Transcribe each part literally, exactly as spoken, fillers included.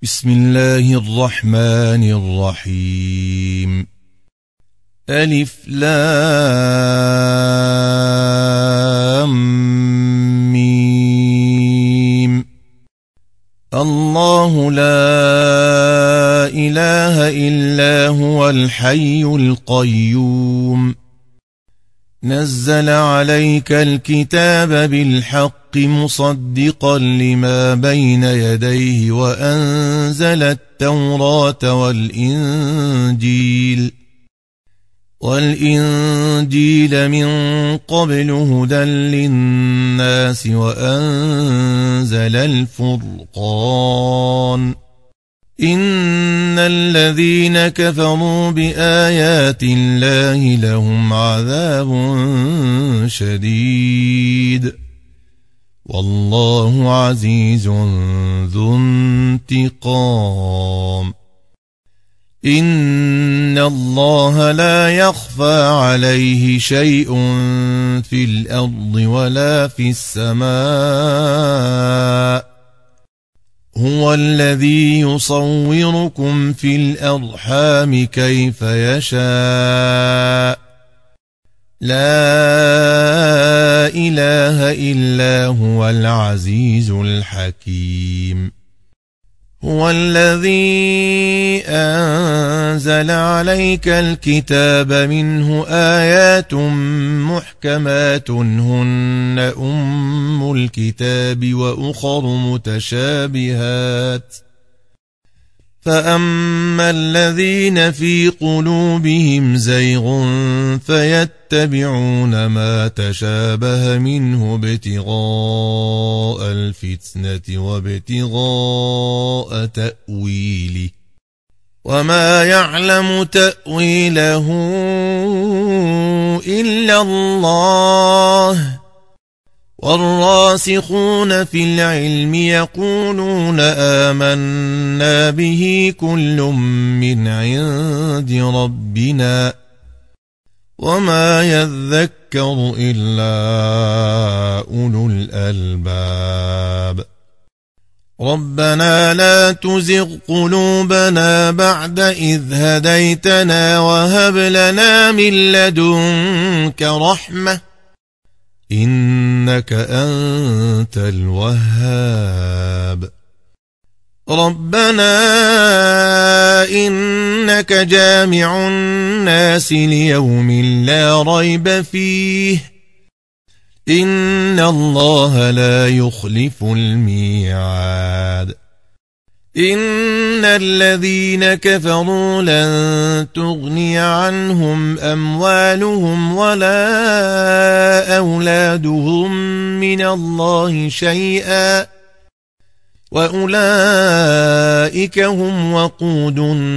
بسم الله الرحمن الرحيم. ألف لام ميم. الله لا إله إلا هو الحي القيوم. نزل عليك الكتاب بالحق مصدقا لما بين يديه وأنزل التوراة والإنجيل والإنجيل من قبل هدى للناس وأنزل الفرقان. إن الذين كفروا بآيات الله لهم عذاب شديد والله عزيز ذو انتقام. إن الله لا يخفى عليه شيء في الأرض ولا في السماء. هو الذي يصوركم في الأرحام كيف يشاء. لا إله إلا هو العزيز الحكيم. هو الذي أنزل عليك الكتاب منه آيات محكمات هن أم الكتاب وأخر متشابهات. فأما الذين في قلوبهم زيغ فيتبعون ما تشابه منه ابتغاء الفتنة وابتغاء تأويله وما يعلم تأويله إلا الله. والراسخون في العلم يقولون آمنا به كل من عند ربنا وما يذكر إلا أولو الألباب. ربنا لا تزغ قلوبنا بعد إذ هديتنا وهب لنا من لدنك رحمة إنك أنت الوهاب. ربنا إنك جامع الناس ليوم لا ريب فيه إن الله لا يخلف الميعاد. إن الذين كفروا لن تغني عنهم أموالهم ولا أولادهم من الله شيئا وأولئك هم وقود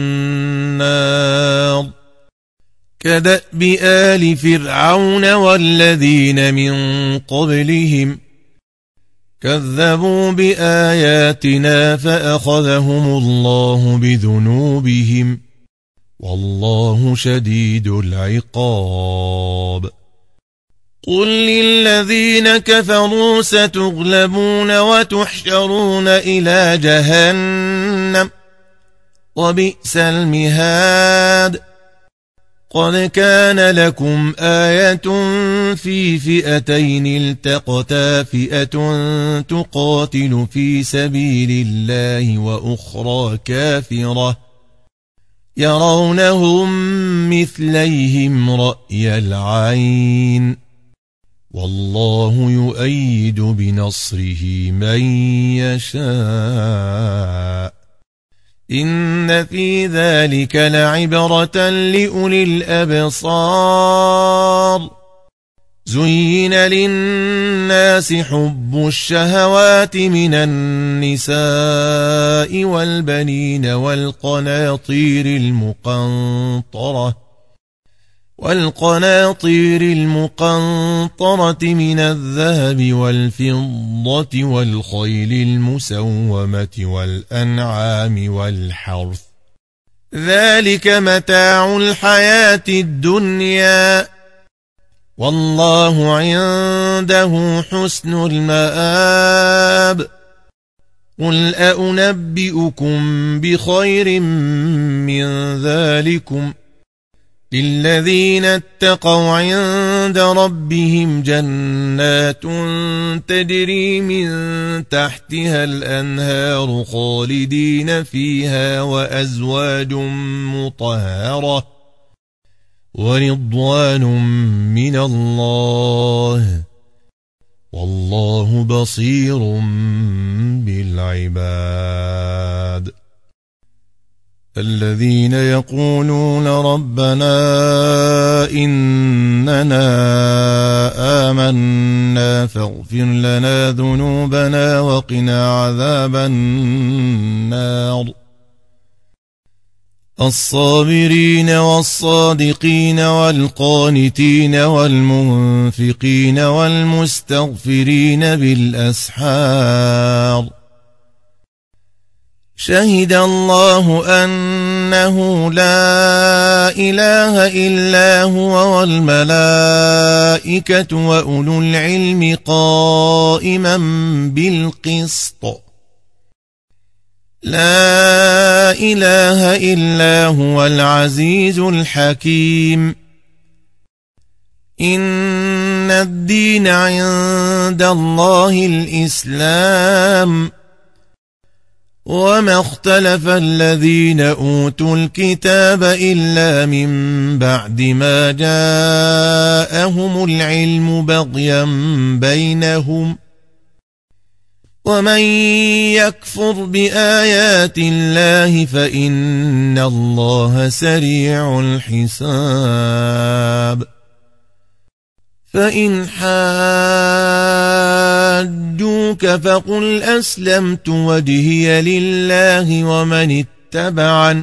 النار. كدأب آل فرعون والذين من قبلهم كذبوا بآياتنا فأخذهم الله بذنوبهم والله شديد العقاب. قل للذين كفروا ستغلبون وتحشرون إلى جهنم وبئس المهاد. قد كان لكم آية في فئتين التقتا فئة تقاتل في سبيل الله وأخرى كافرة يرونهم مثليهم رأي العين والله يؤيد بنصره من يشاء. إن في ذلك لعبرة لأولي الأبصار. زين للناس حب الشهوات من النساء والبنين والقناطير المقنطرة والقناطير المقنطرة من الذهب والفضة والخيل المسومة والأنعام والحرث ذلك متاع الحياة الدنيا والله عنده حسن المآب قل أأنبئكم بخير من ذلكم للذين اتقوا عند ربهم جنات تجري من تحتها الأنهار خالدين فيها وأزواج مطهرة ورضوان من الله والله بصير بالعباد الذين يقولون ربنا إننا آمنا فاغفر لنا ذنوبنا وقنا عذاب النار الصابرين والصادقين والقانتين والمنفقين والمستغفرين بالأسحار شهد الله أنه لا إله إلا هو والملائكة وأولو العلم قائما بالقسط لا إله إلا هو العزيز الحكيم إن الدين عند الله الإسلام وما اختلف الذين أوتوا الكتاب إلا من بعد ما جاءهم العلم بغيا بينهم ومن يكفر بآيات الله فإن الله سريع الحساب فإن حاجوك فقل أسلمت وجهي لله ومن اتبعن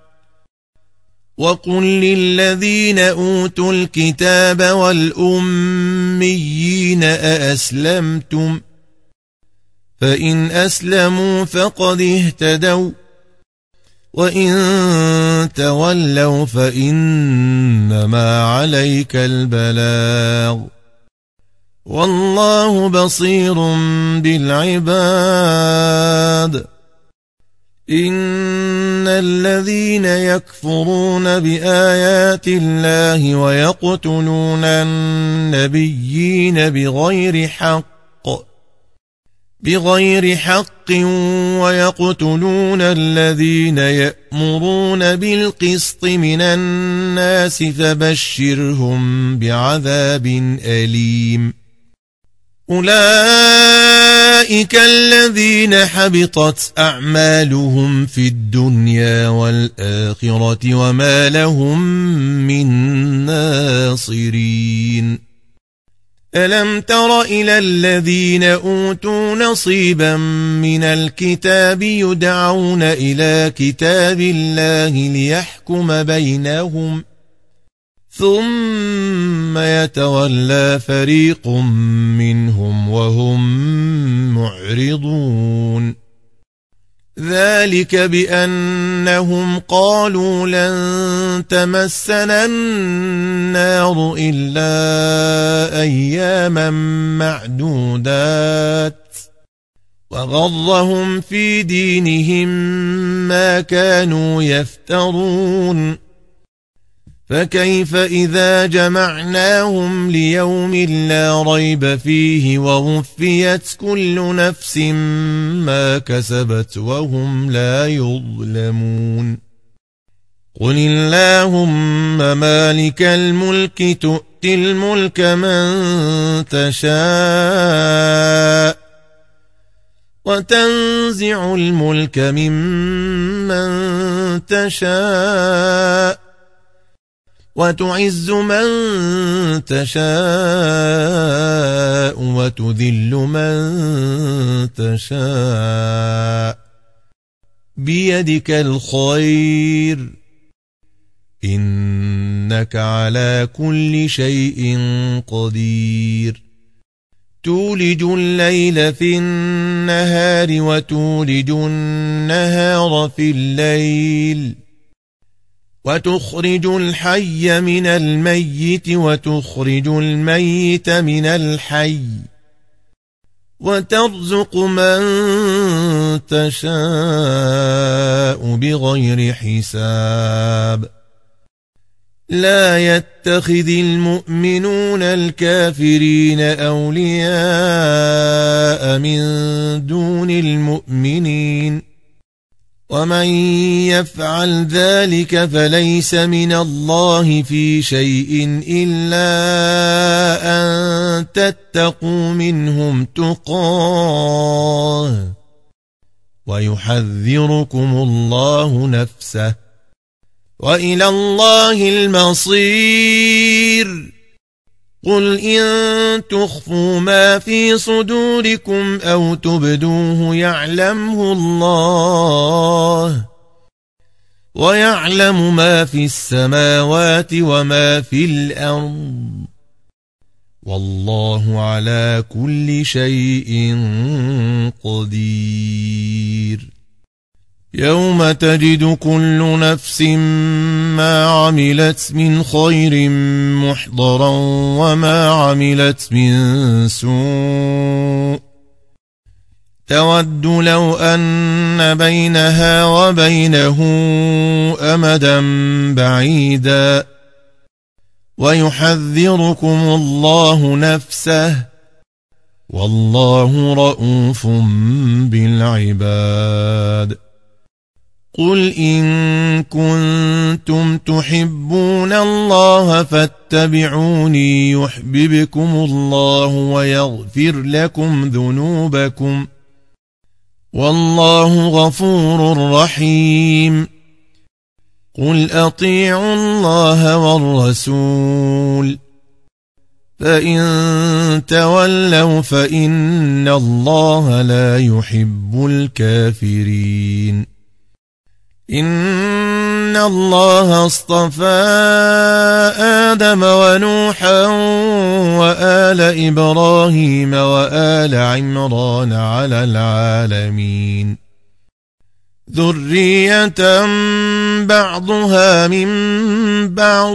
وقل للذين أوتوا الكتاب والأميين أأسلمتم فإن أسلموا فقد اهتدوا وإن تولوا فإنما عليك البلاغ والله بصير بالعباد إن الذين يكفرون بآيات الله ويقتلون النبيين بغير حق بغير حق ويقتلون الذين يأمرون بالقسط من الناس فبشرهم بعذاب أليم أولئك الذين حبطت أعمالهم في الدنيا والآخرة وما لهم من ناصرين ألم تر إلى الذين أوتوا نصيبا من الكتاب يدعون إلى كتاب الله ليحكم بينهم ثم يتولى فريق منهم وهم معرضون ذلك بأنهم قالوا لن تمسنا النار إلا أياما معدودات وغرهم في دينهم ما كانوا يفترون فكيف إذا جمعناهم ليوم لا ريب فيه ووفيت كل نفس ما كسبت وهم لا يظلمون قل اللهم مالك الملك تؤتي الملك من تشاء وتنزع الملك ممن تشاء وتعز من تشاء وتذل من تشاء بيدك الخير إنك على كل شيء قدير تولج الليل في النهار وتولج النهار في الليل وتخرج الحي من الميت وتخرج الميت من الحي وترزق من تشاء بغير حساب لا يتخذ المؤمنون الكافرين أولياء من دون المؤمنين ومن يفعل ذلك فليس من الله في شيء إلا أن تتقوا منهم تقاه ويحذركم الله نفسه وإلى الله المصير قل إن تخفوا ما في صدوركم أو تبدوه يعلمه الله ويعلم ما في السماوات وما في الأرض والله على كل شيء قدير يوم تجد كل نفس ما عملت من خير محضرا وما عملت من سوء تود لو أن بينها وبينه أمدا بعيدا ويحذركم الله نفسه والله رؤوف بالعباد قل إن كنتم تحبون الله فاتبعوني يحببكم الله ويغفر لكم ذنوبكم والله غفور رحيم قل أطيعوا الله والرسول فإن تولوا فإن الله لا يحب الكافرين إن الله اصطفى آدم ونوحا وآل إبراهيم وآل عمران على العالمين ذرية بعضها من بعض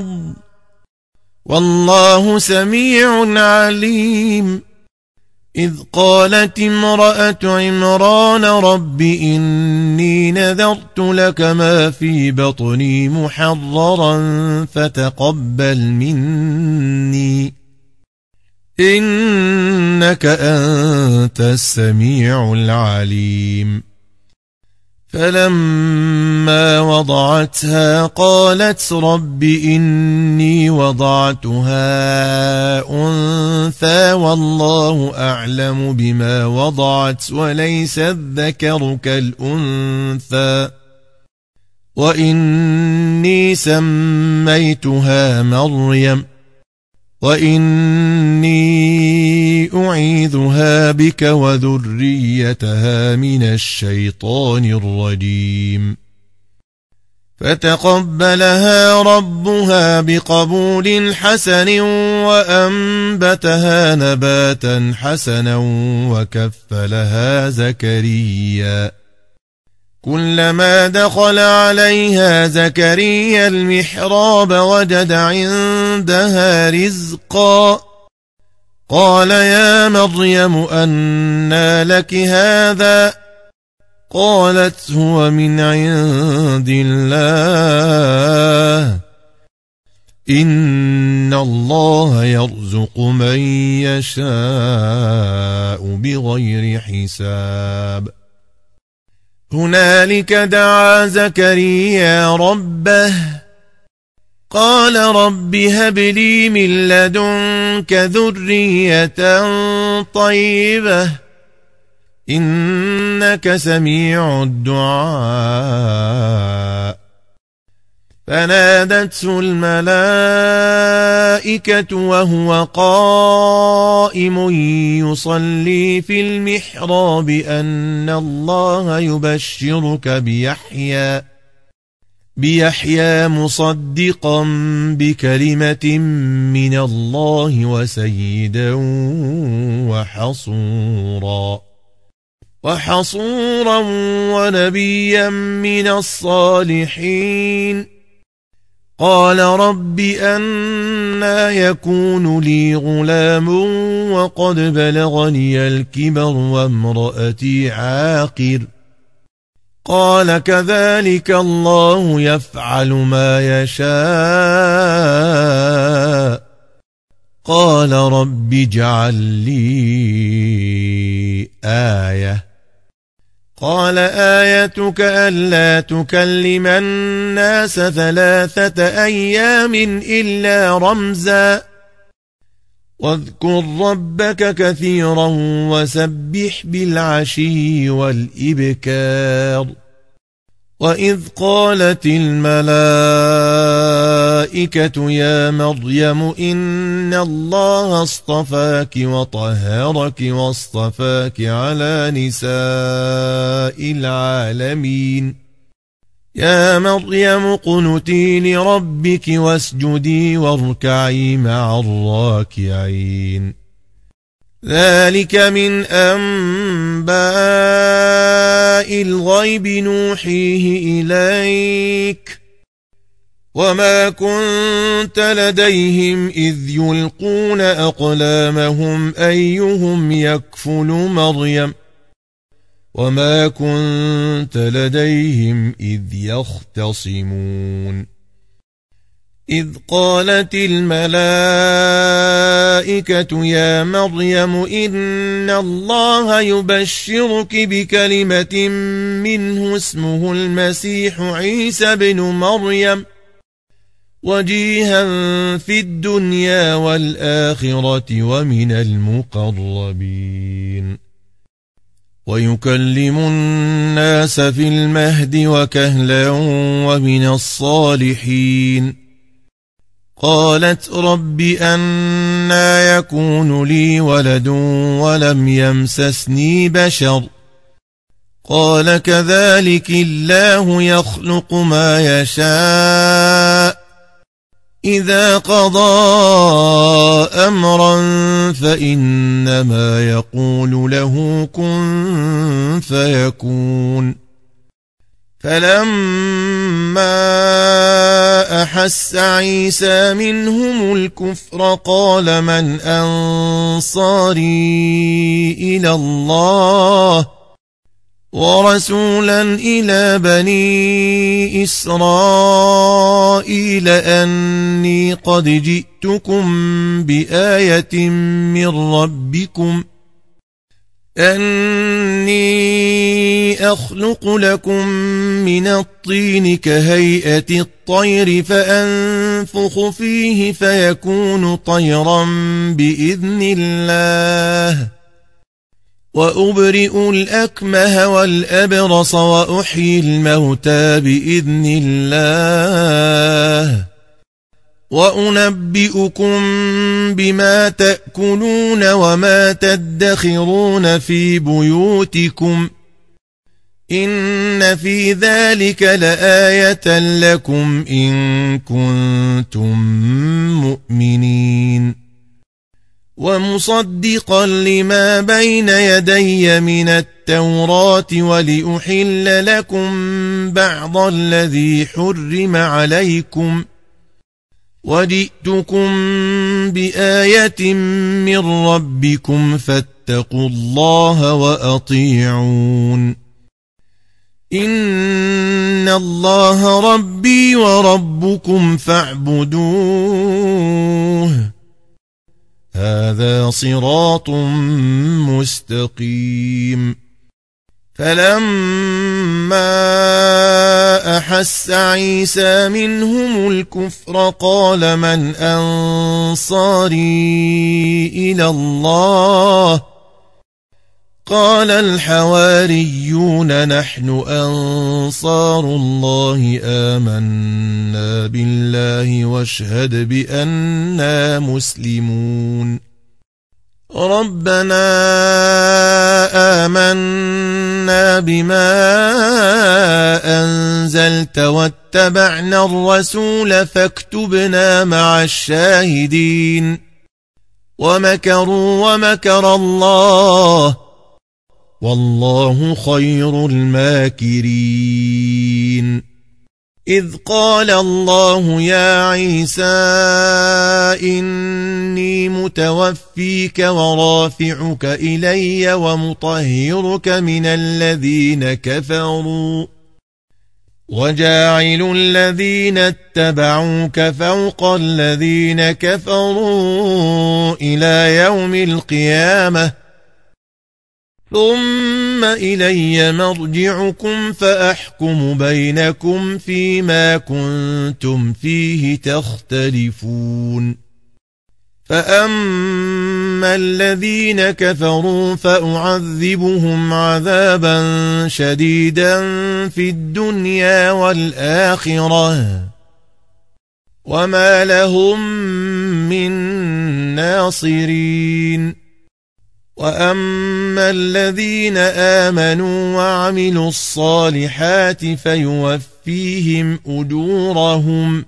والله سميع عليم إذ قالت امرأة عمران رب إني نذرت لك ما في بطني محررا فتقبل مني إنك أنت السميع العليم فلما وضعتها قالت رب إني وضعتها أنثى والله أعلم بما وضعت وليس الذكر كالأنثى وإني سميتها مريم وإني أعيذها بك وذريتها من الشيطان الرجيم فتقبلها ربها بقبول حسن وأنبتها نباتا حسنا وكفلها زكريا كلما دخل عليها زكريا المحراب وجد عندها رزقا قال يا مريم أنى لك هذا قالت هو من عند الله إن الله يرزق من يشاء بغير حساب هنالك دعا زكريا ربه قال رب هب لي من لدنك ذرية طيبة إنك سميع الدعاء فنادته الملائكة وهو قائم يصلي في المحراب أن الله يبشرك بيحيى بيحيى مصدقا بكلمة من الله وسيدا وحصورا وحصورا ونبيا من الصالحين قال رب أنى يكون لي غلام وقد بلغني الكبر وامرأتي عاقر قال كذلك الله يفعل ما يشاء قال رب اجعل لي آية قال آيتك ألا تكلم الناس ثلاثة أيام إلا رمزا واذكر ربك كثيرا وسبح بالعشي والإبكار وإذ قالت الملائكة يا مريم إن الله اصطفاك وطهرك واصطفاك على نساء العالمين يا مريم اقنتي لربك واسجدي واركعي مع الراكعين ذلك من أنباء الغيب نوحيه إليك وما كنت لديهم إذ يلقون أقلامهم أيهم يكفل مريم وما كنت لديهم إذ يختصمون إذ قالت الملائكة يا مريم إن الله يبشرك بكلمة منه اسمه المسيح عيسى بن مريم وجيها في الدنيا والآخرة ومن المقربين ويكلم الناس في المهد وكهلا ومن الصالحين قالت رب أنى يكون لي ولد ولم يمسسني بشر قال كذلك الله يخلق ما يشاء إذا قضى أمرا فإنما يقول له كن فيكون فلما أحس عيسى منهم الكفر قال من أنصاري إلى الله ورسولا إلى بني إسرائيل أني قد جئتكم بآية من ربكم أني أخلق لكم من الطين كهيئة الطير فأنفخ فيه فيكون طيرا بإذن الله وأبرئ الأكمه والأبرص وأحيي الموتى بإذن الله وأنبئكم بما تأكلون وما تدخرون في بيوتكم إن في ذلك لآية لكم إن كنتم مؤمنين ومصدقا لما بين يدي من التوراة ولأحل لكم بعض الذي حرم عليكم وجئتكم بآية من ربكم فاتقوا الله وأطيعون إن الله ربي وربكم فاعبدوه هذا صراط مستقيم فلما أحس عيسى منهم الكفر قال من أنصاري إلى الله قال الحواريون نحن أنصار الله آمنا بالله واشهد بأننا مسلمون ربنا آمنا بما أنزلت واتبعنا الرسول فاكتبنا مع الشاهدين ومكروا ومكر الله والله خير الماكرين إذ قال الله يا عيسى إني متوفيك ورافعك إلي ومطهرك من الذين كفروا وجاعل الذين اتبعوك فوق الذين كفروا إلى يوم القيامة ثم إلي مرجعكم فأحكم بينكم فيما كنتم فيه تختلفون فأما الذين كفروا فأعذبهم عذابا شديدا في الدنيا والآخرة وما لهم من ناصرين وأما الذين آمنوا وعملوا الصالحات فيوفيهم أجورهم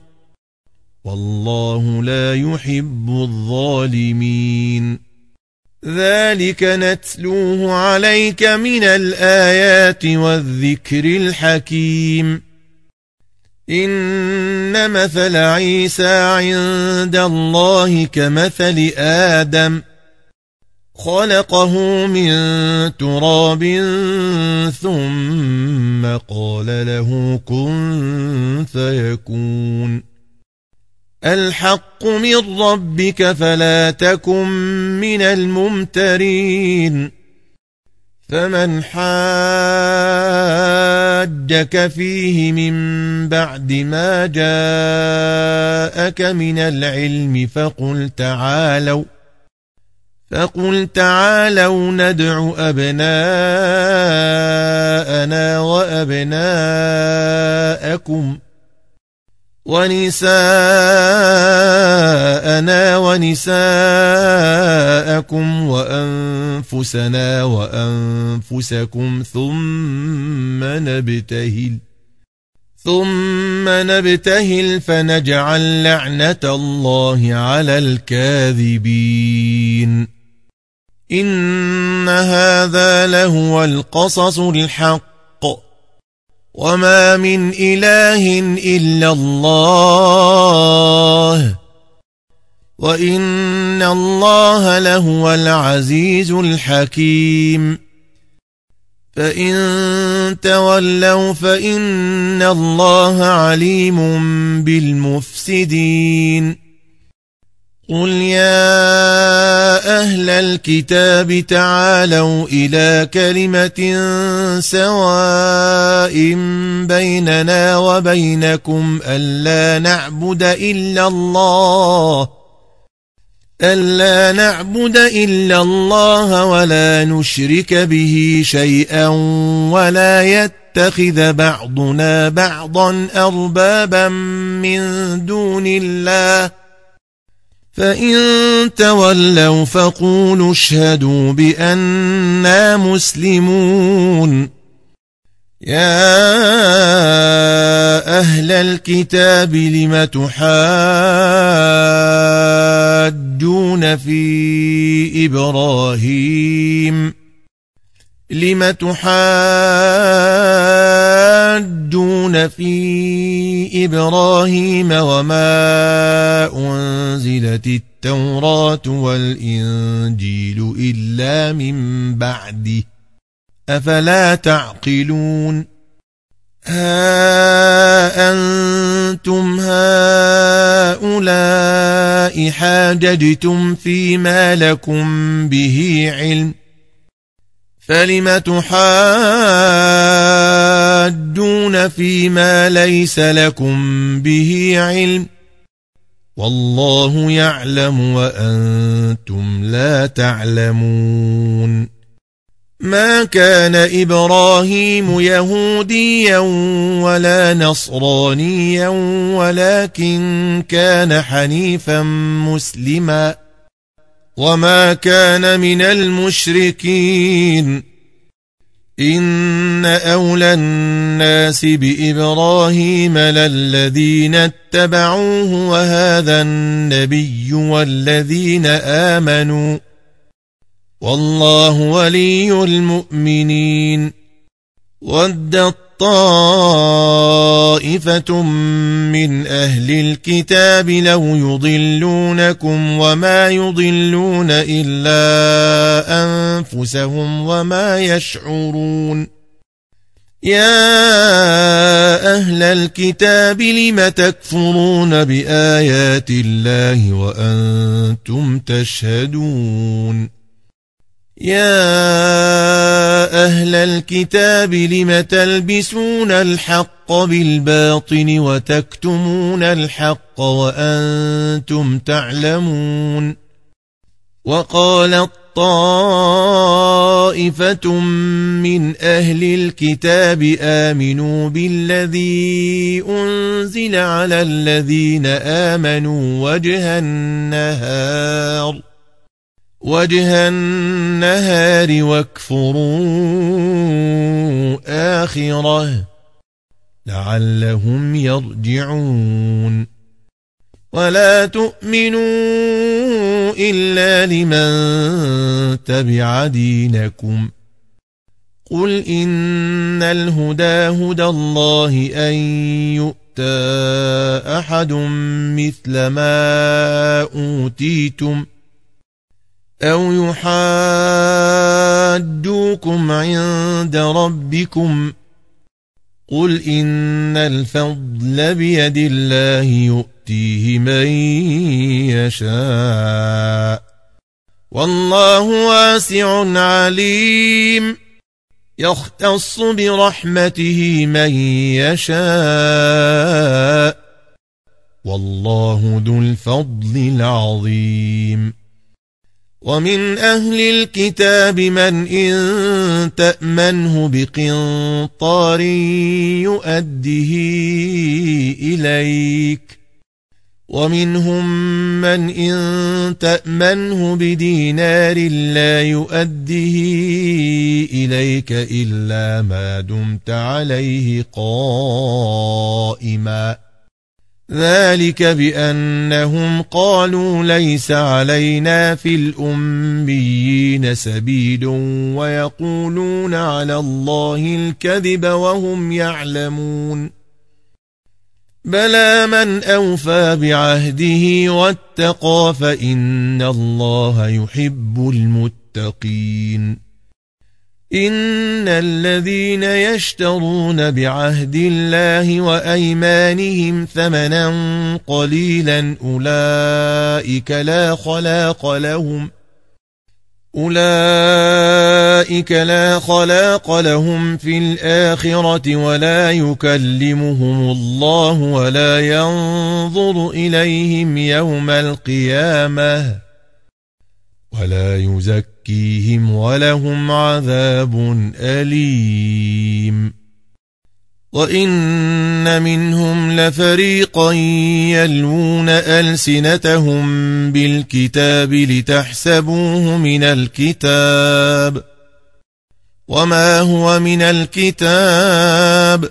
والله لا يحب الظالمين ذلك نتلوه عليك من الآيات والذكر الحكيم إن مثل عيسى عند الله كمثل آدم خلقه من تراب ثم قال له كن فيكون الحق من ربك فلا تكن من الممترين فمن حاجك فيه من بعد ما جاءك من العلم فقل تعالوا فقل تعالوا ندع أبناءنا وأبناءكم ونساءنا ونساءكم وأنفسنا وأنفسكم ثم نبتهل ثم نبتهل فنجعل لعنة الله على الكاذبين إن هذا لهو القصص الحق وما من إله إلا الله وإن الله لهو العزيز الحكيم فإن تولوا فإن الله عليم بالمفسدين قل يا أهل الكتاب تعالوا إلى كلمة سواء بيننا وبينكم ألا نعبد إلا الله ألا نعبد إلا الله ولا نشرك به شيئا ولا يتخذ بعضنا بعضا أربابا من دون الله فإن تولوا فقولوا اشهدوا بأننا مسلمون يا أهل الكتاب لم تحاجون في إبراهيم لم تحاجون في إبراهيم وما أنزلت التوراة والإنجيل إلا من بعده أفلا تعقلون ها أنتم هؤلاء حاججتم فيما لكم به علم فلم تحاجون فيما ليس لكم به علم والله يعلم وأنتم لا تعلمون ما كان إبراهيم يهوديا ولا نصرانيا ولكن كان حنيفا مسلما وما كان من المشركين إن أولى الناس بإبراهيم للذين اتبعوه وهذا النبي والذين آمنوا والله ولي المؤمنين ودت طائفة طائفة من أهل الكتاب لو يضلونكم وما يضلون إلا أنفسهم وما يشعرون يا أهل الكتاب لم تكفرون بآيات الله وأنتم تشهدون يا أهل الكتاب لم تلبسون الحق بالباطل وتكتمون الحق وأنتم تعلمون وقالت طائفة من أهل الكتاب آمنوا بالذي أنزل على الذين آمنوا وجه النهار وجه النهار واكفروا آخره لعلهم يرجعون ولا تؤمنوا إلا لمن تبع دينكم قل إن الهدى هدى الله أن يؤتى أحد مثل ما أوتيتم أو يحاجوكم عند ربكم قل إن الفضل بيد الله يؤتيه من يشاء والله واسع عليم يختص برحمته من يشاء والله ذو الفضل العظيم ومن أهل الكتاب من إن تأمنه بقنطار يؤده إليك ومنهم من إن تأمنه بدينار لا يؤده إليك إلا ما دمت عليه قائما ذلك بأنهم قالوا ليس علينا في الأميين سبيل ويقولون على الله الكذب وهم يعلمون بلى من أوفى بعهده واتقى فإن الله يحب المتقين إن الذين يشترون بعهد الله وأيمانهم ثمنا قليلا أولئك لا خلاق لهم أولئك لا خلاق لهم في الآخرة ولا يكلمهم الله ولا ينظر إليهم يوم القيامة ولا يزكيهم ولهم عذاب أليم وإن منهم لفريقا يلوون ألسنتهم بالكتاب لتحسبوه من الكتاب وما هو من الكتاب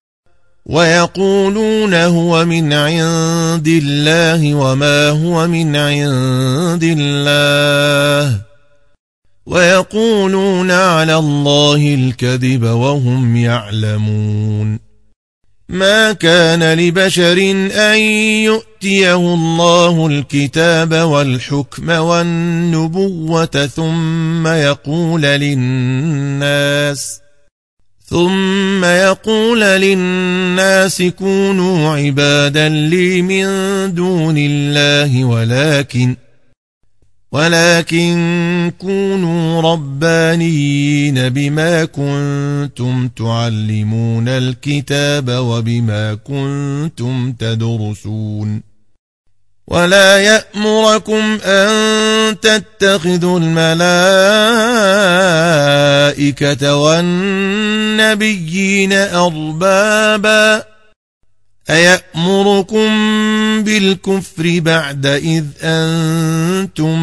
ويقولون هو من عند الله وما هو من عند الله ويقولون على الله الكذب وهم يعلمون ما كان لبشر أن يؤتيه الله الكتاب والحكم والنبوة ثم يقول للناس ثم يقول للناس كونوا عبادا لي من دون الله ولكن ولكن كونوا ربانيين بما كنتم تعلمون الكتاب وبما كنتم تدرسون ولا يأمركم أن تتخذوا الملائكة والنبيين أربابا أيأمركم بالكفر بعد إذ أنتم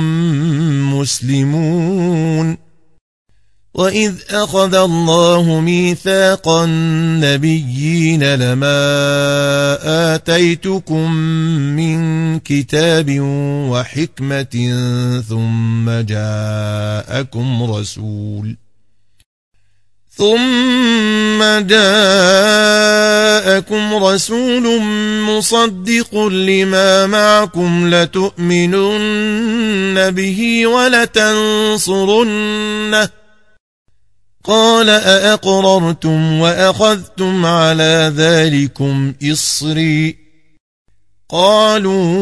مسلمون وإذ أخذ الله ميثاق النبيين لما آتيتكم من كتاب وحكمة ثم جاءكم رسول ثم جاءكم جاءكم رسول مصدق لما معكم لتؤمنن به ولتنصرنه قال أأقررتم وأخذتم على ذلكم إصري قالوا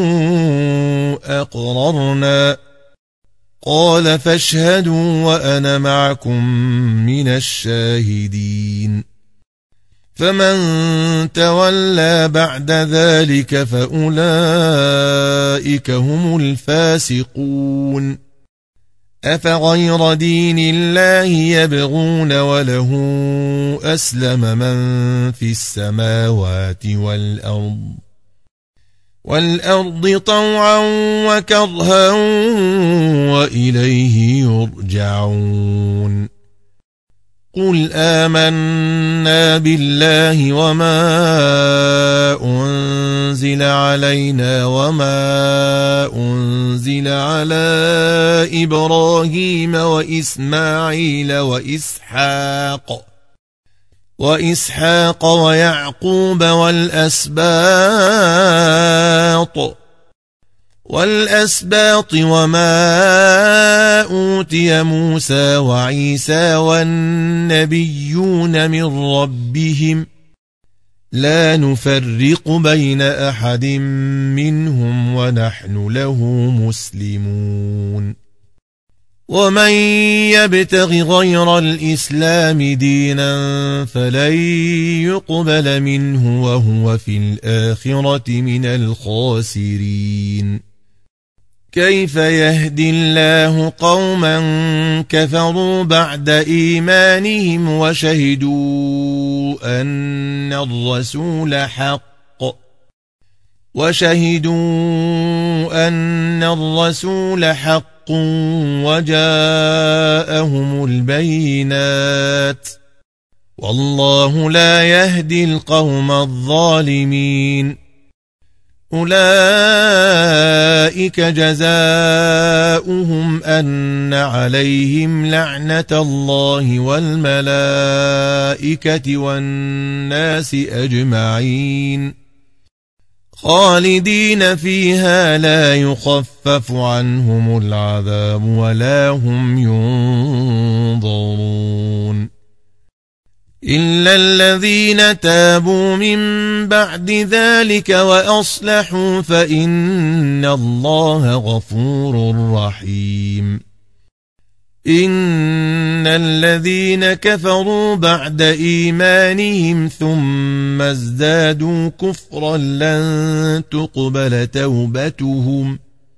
أقررنا قال فاشهدوا وأنا معكم من الشاهدين فمن تولى بعد ذلك فأولئك هم الفاسقون أفغير دين الله يبغون وله أسلم من في السماوات والأرض والأرض طوعا وكرها وإليه يرجعون قل آمنا بالله وما أنزل علينا وما أنزل على إبراهيم وإسماعيل وإسحاق وإسحاق ويعقوب والأسباط والأسباط وما أوتي موسى وعيسى والنبيون من ربهم لا نفرق بين أحد منهم ونحن له مسلمون ومن يبتغ غير الإسلام دينا فلن يقبل منه وهو في الآخرة من الخاسرين كيف يهدي الله قوما كفروا بعد إيمانهم وشهدوا أن الرسول حق وشهدوا أن الرسول حق وجاءهم البينات والله لا يهدي القوم الظالمين أولئك جزاؤهم أن عليهم لعنة الله والملائكة والناس أجمعين خالدين فيها لا يخفف عنهم العذاب ولا هم ينظرون إلا الذين تابوا من بعد ذلك وأصلحوا فإن الله غفور رحيم إن الذين كفروا بعد إيمانهم ثم ازدادوا كفرا لن تقبل توبتهم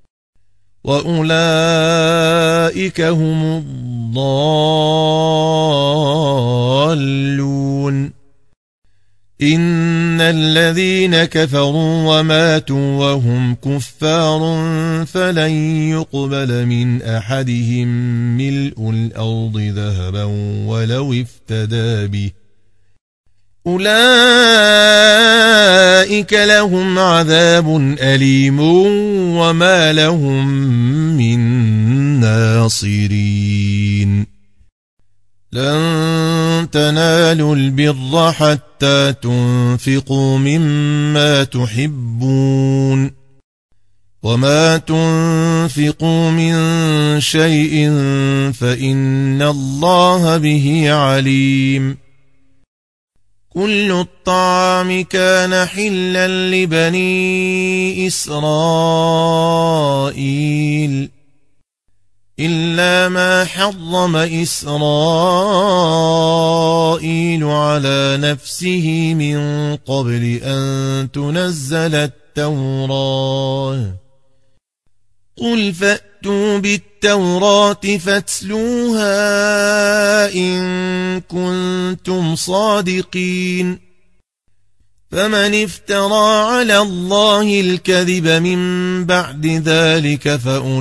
وأولئك هم الضالون إن الذين كفروا وماتوا وهم كفار فلن يقبل من أحدهم ملء الأرض ذهبا ولو افتدى به أولئك لهم عذاب أليم وما لهم من ناصرين لن تنالوا البر حتى تنفقوا مما تحبون وما تنفقوا من شيء فإن الله به عليم كل الطعام كان حلا لبني إسرائيل إلا ما حرم إسرائيل على نفسه من قبل أن تنزل التوراة قل فأتوا بالتوراة فاتلوها إن كنتم صادقين فمن افترى على الله الكذب من بعد ذلك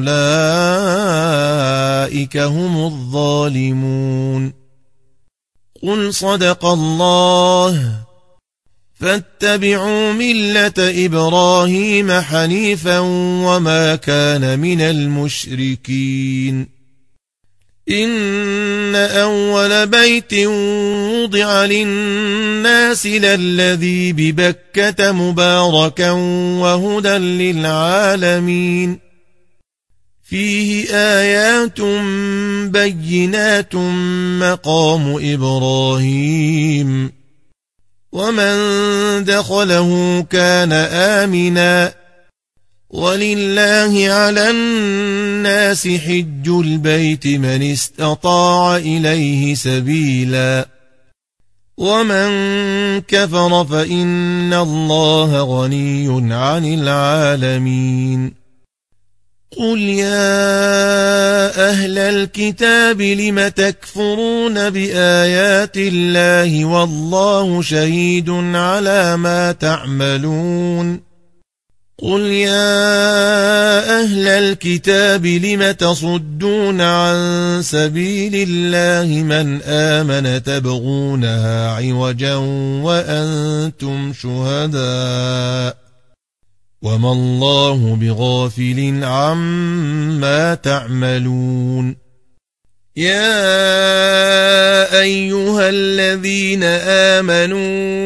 فأولئك هم الظالمون قل صدق الله فاتبعوا ملة إبراهيم حنيفا وما كان من المشركين إن أول بيت وضع للناس للذي ببكة مباركا وهدى للعالمين فيه آيات بينات مقام إبراهيم ومن دخله كان آمنا ولله على الناس حج البيت من استطاع إليه سبيلا ومن كفر فإن الله غني عن العالمين قل يا أهل الكتاب لم تكفرون بآيات الله والله شهيد على ما تعملون قل يا أهل الكتاب لم تصدون عن سبيل الله من آمن تبغونها عوجا وأنتم شهداء وما الله بغافل عما تعملون يا أيها الذين آمنوا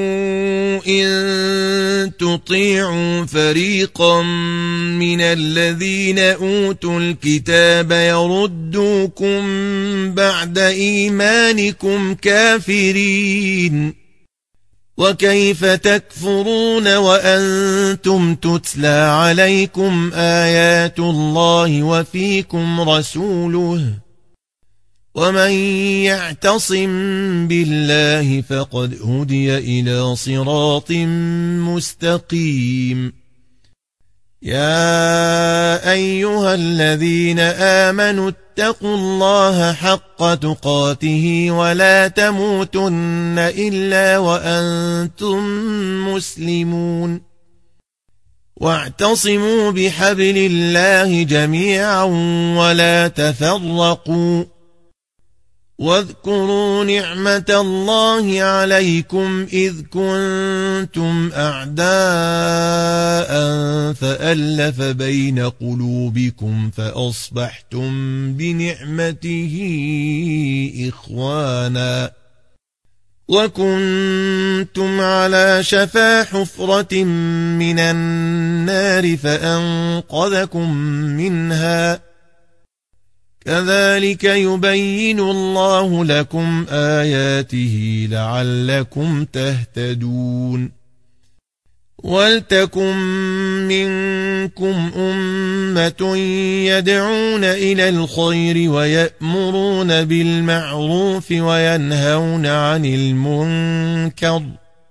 إن تطيعوا فريقا من الذين أوتوا الكتاب يردوكم بعد إيمانكم كافرين وكيف تكفرون وأنتم تتلى عليكم آيات الله وفيكم رسوله ومن يعتصم بالله فقد هدي إلى صراط مستقيم يا أيها الذين آمنوا اتقوا الله حق تقاته ولا تموتن إلا وأنتم مسلمون واعتصموا بحبل الله جميعا ولا تفرقوا واذكروا نعمة الله عليكم إذ كنتم أعداء فألف بين قلوبكم فأصبحتم بنعمته إخوانا وكنتم على شفا حفرة من النار فأنقذكم منها كذلك يبين الله لكم آياته لعلكم تهتدون ولتكن منكم أمة يدعون إلى الخير ويأمرون بالمعروف وينهون عن المنكر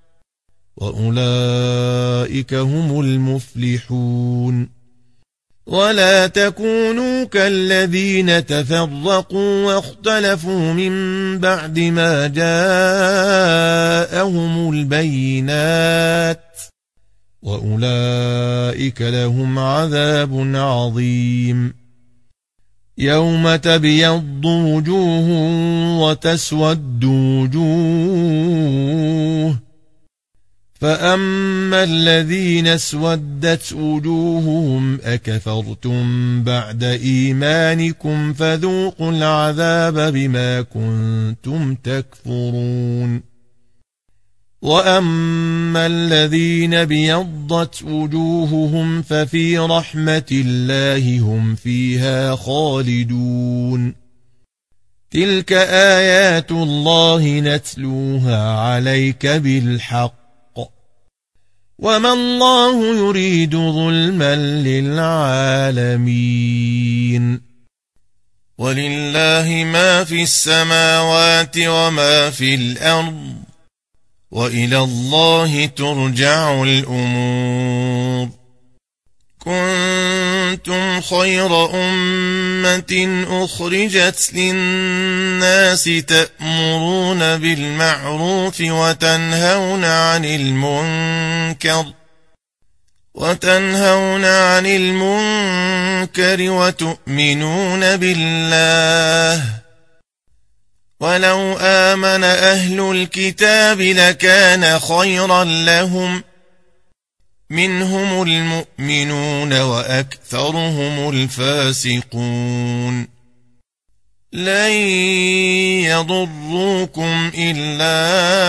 وأولئك هم المفلحون ولا تكونوا كالذين تفرقوا واختلفوا من بعد ما جاءهم البينات وأولئك لهم عذاب عظيم يوم تبيض وجوه وتسود وجوه فأما الذين اسودت وجوههم أكفرتم بعد إيمانكم فذوقوا العذاب بما كنتم تكفرون وأما الذين بيضت وجوههم ففي رحمة الله هم فيها خالدون تلك آيات الله نتلوها عليك بالحق وما الله يريد ظلما للعالمين ولله ما في السماوات وما في الأرض وإلى الله ترجع الأمور كنتم خير أمة أخرجت للناس تأمرون بالمعروف وتنهون عن المنكر وتنهون عن المنكر وتؤمنون بالله ولو آمن أهل الكتاب لكان خيرا لهم منهم المؤمنون وأكثرهم الفاسقون لن يضروكم إلا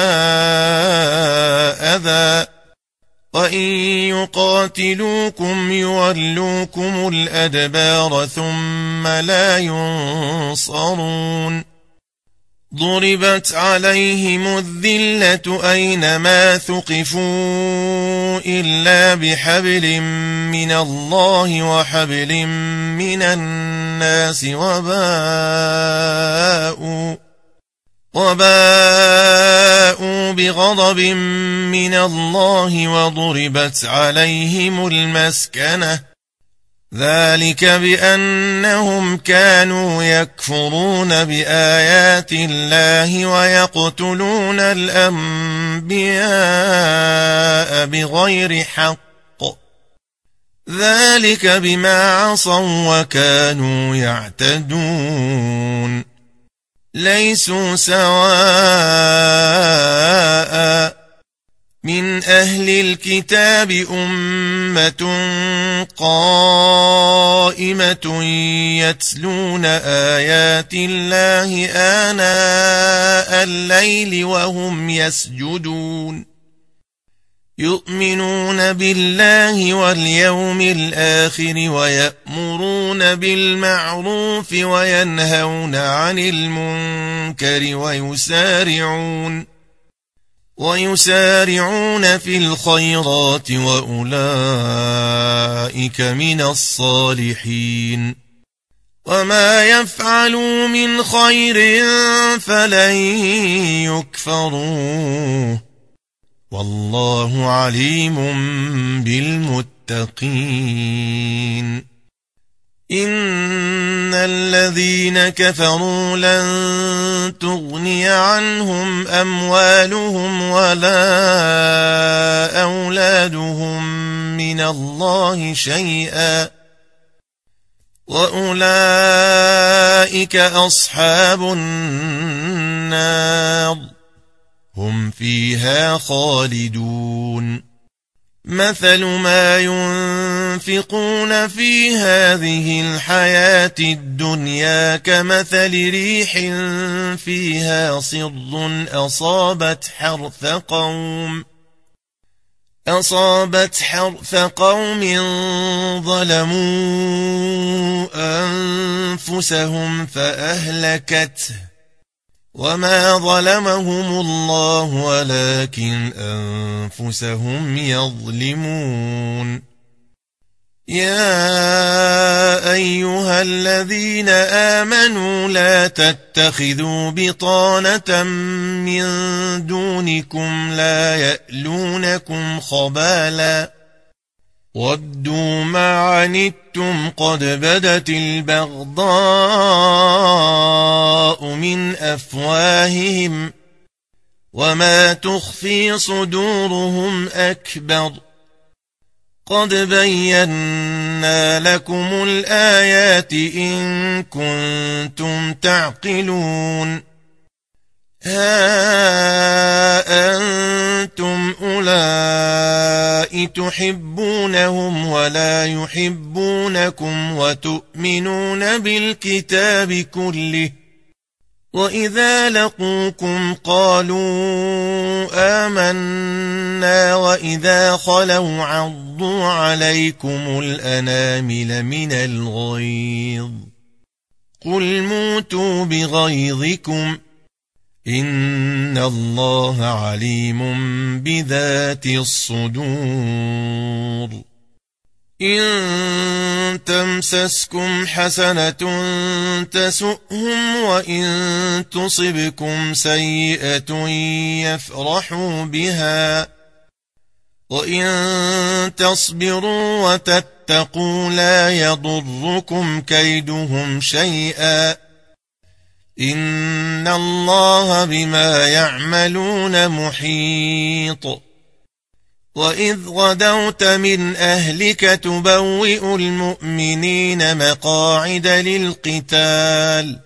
أذى وإن يقاتلوكم يولوكم الأدبار ثم لا ينصرون ضربت عليهم الذلة أينما ثقفوا إلا بحبل من الله وحبل من الناس وباءوا وباءوا بغضب من الله وضربت عليهم المسكنة ذلك بأنهم كانوا يكفرون بآيات الله ويقتلون الأنبياء بغير حق ذلك بما عصوا وكانوا يعتدون ليسوا سواء من أهل الكتاب أمة قائمة يتلون آيات الله آناء الليل وهم يسجدون يؤمنون بالله واليوم الآخر ويأمرون بالمعروف وينهون عن المنكر ويسارعون ويسارعون في الخيرات وأولئك من الصالحين وما يفعلوا من خير فلن يكفروه والله عليم بالمتقين إن الذين كفروا لن تغني عنهم أموالهم ولا أولادهم من الله شيئا وأولئك أصحاب النار هم فيها خالدون مثل ما ينفقون في هذه الحياة الدنيا كمثل ريح فيها صر أصابت حرث قوم أصابت حرث قوم ظلموا أنفسهم فأهلكته وما ظلمهم الله ولكن أنفسهم يظلمون يا أيها الذين آمنوا لا تتخذوا بطانة من دونكم لا يألونكم خبالا ودوا ما عنتم قد بدت البغضاء من أفواههم وما تخفي صدورهم أكبر قد بينا لكم الآيات إن كنتم تعقلون ها أنتم أولئك تحبونهم ولا يحبونكم وتؤمنون بالكتاب كله وإذا لقوكم قالوا آمنا وإذا خلوا عضوا عليكم الأنامل من الغيظ قل موتوا بغيظكم إن الله عليم بذات الصدور إن تمسسكم حسنة تسؤهم وإن تصبكم سيئة يفرحوا بها وإن تصبروا وتتقوا لا يضركم كيدهم شيئا إن الله بما يعملون محيط وإذ غدوت من أهلك تبوئ المؤمنين مقاعد للقتال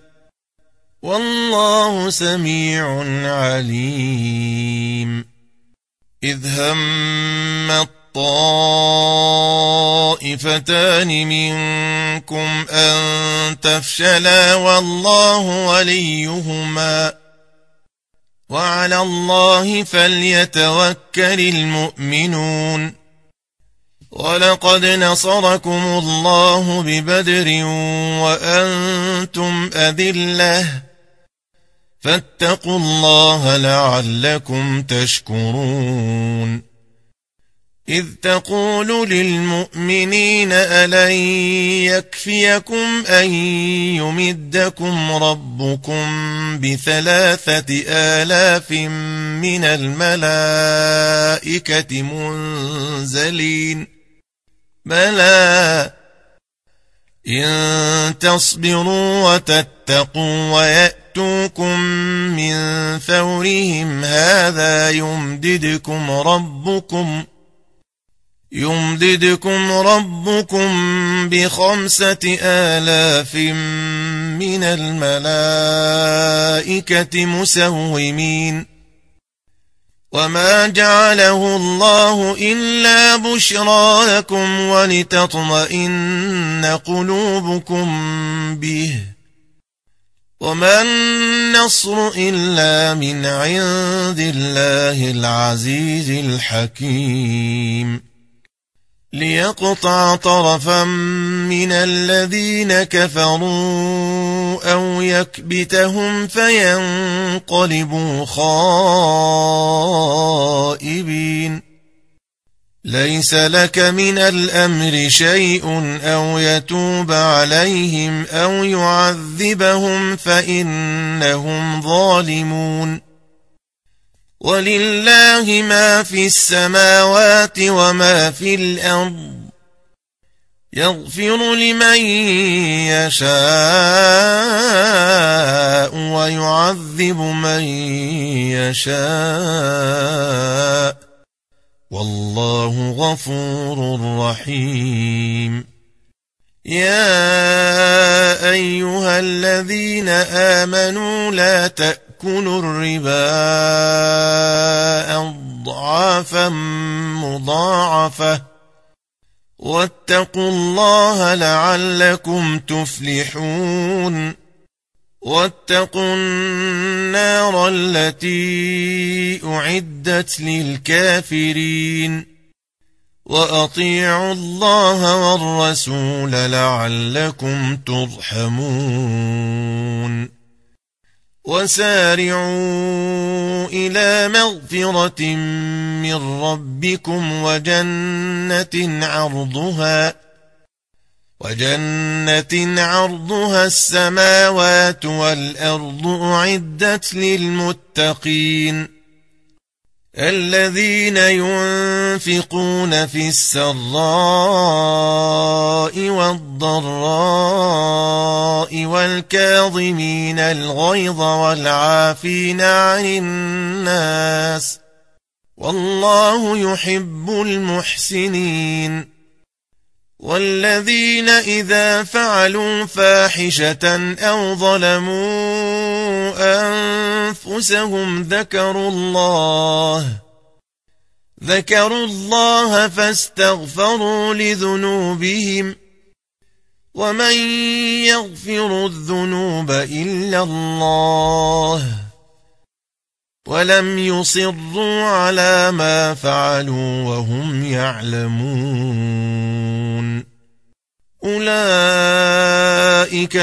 والله سميع عليم إذ هم الطائفتان منكم أن تفشلا والله وليهما وعلى الله فليتوكل المؤمنون ولقد نصركم الله ببدر وأنتم أذلة فاتقوا الله لعلكم تشكرون إذ تقول للمؤمنين ألن يكفيكم أن يمدكم ربكم بثلاثة آلاف من الملائكة منزلين بلى إن تصبروا وتتقوا ويأتوكم من فورهم هذا يمددكم ربكم يمددكم ربكم بخمسة آلاف من الملائكة مسومين وما جعله الله إلا بشرى لكم ولتطمئن قلوبكم به وما النصر إلا من عند الله العزيز الحكيم ليقطع طرفا من الذين كفروا أو يكبتهم فينقلبوا خائبين ليس لك من الأمر شيء أو يتوب عليهم أو يعذبهم فإنهم ظالمون ولله ما في السماوات وما في الأرض يغفر لمن يشاء ويعذب من يشاء والله غفور رحيم يا أيها الذين آمنوا لا تأكلوا كلوا الربا أضعافا مضاعفة واتقوا الله لعلكم تفلحون واتقوا النار التي أعدت للكافرين وأطيعوا الله والرسول لعلكم ترحمون وسارعوا إلى مغفرة من ربكم وجنة عرضها وجنة عرضها السماوات والأرض أعدت للمتقين الذين ينفقون في السراء والضراء والكاظمين الغيظ والعافين عن الناس والله يحب المحسنين والذين إذا فعلوا فاحشة أو ظلموا أنفسهم ذكروا الله ذكروا الله فاستغفروا لذنوبهم ومن يغفر الذنوب إلا الله ولم يصروا على ما فعلوا وهم يعلمون أولئك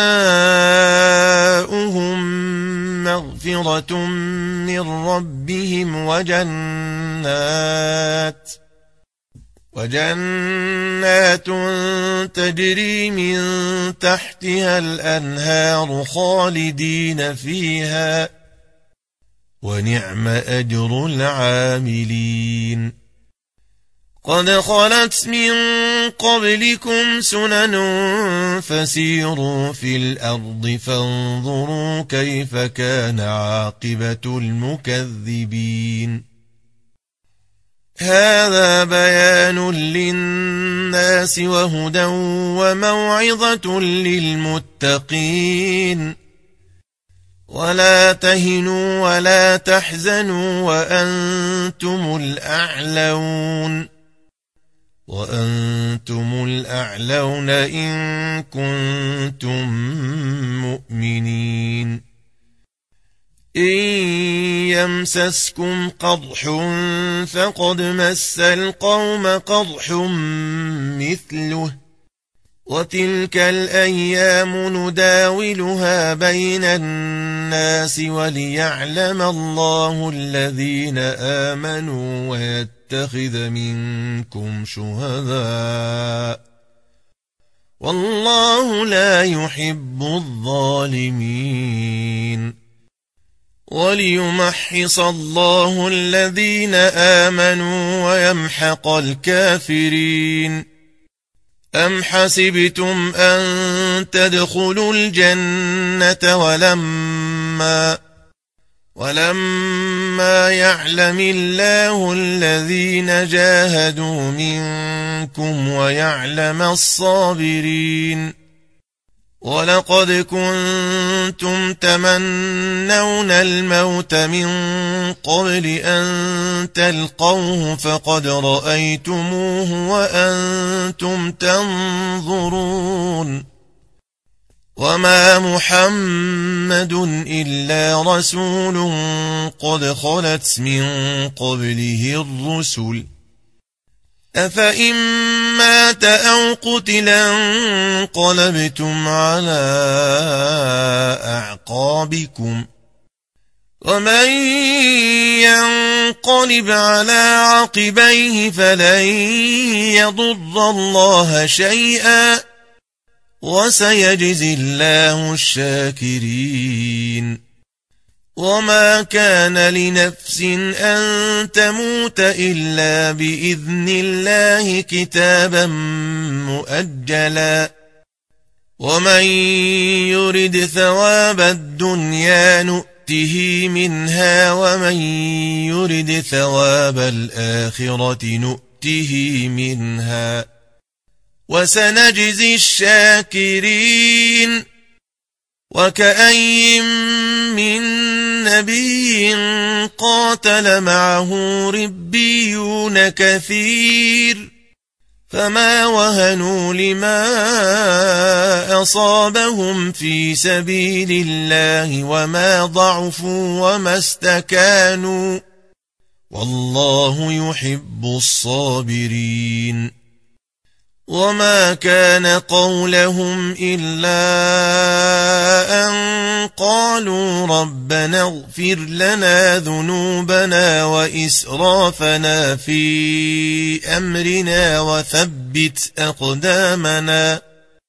جزاؤهم مغفرة من ربهم وجنات وجنات تجري من تحتها الأنهار خالدين فيها ونعم أجر العاملين قد خلت من قبلكم سنن فسيروا في الأرض فانظروا كيف كان عاقبة المكذبين هذا بيان للناس وهدى وموعظة للمتقين ولا تهنوا ولا تحزنوا وأنتم الأعلون وأنتم الأعلون إن كنتم مؤمنين إن يمسسكم قرح فقد مس القوم قرح مثله وتلك الأيام نداولها بين الناس وليعلم الله الذين آمنوا ويتخذ منكم شهداء والله لا يحب الظالمين وليمحص الله الذين آمنوا ويمحق الكافرين أم حسبتم أن تدخلوا الجنة ولما ولما يعلم الله الذين جاهدوا منكم ويعلم الصابرين ولقد كنتم تمنون الموت من قبل أن تلقوه فقد رأيتموه وأنتم تنظرون وما محمد إلا رسول قد خلت من قبله الرسل أفإن مات أو قتلا انقلبتم على أعقابكم ومن ينقلب على عقبيه فلن يضر الله شيئا وسيجزي الله الشاكرين وما كان لنفس أن تموت إلا بإذن الله كتابا مؤجلا ومن يرد ثواب الدنيا نؤته منها ومن يرد ثواب الآخرة نؤته منها وسنجزي الشاكرين وكأين من نبي قاتل معه ربيون كثير فما وهنوا لما أصابهم في سبيل الله وما ضعفوا وما استكانوا والله يحب الصابرين وما كان قولهم إلا أن قالوا ربنا اغفر لنا ذنوبنا وإسرافنا في أمرنا وثبت أقدامنا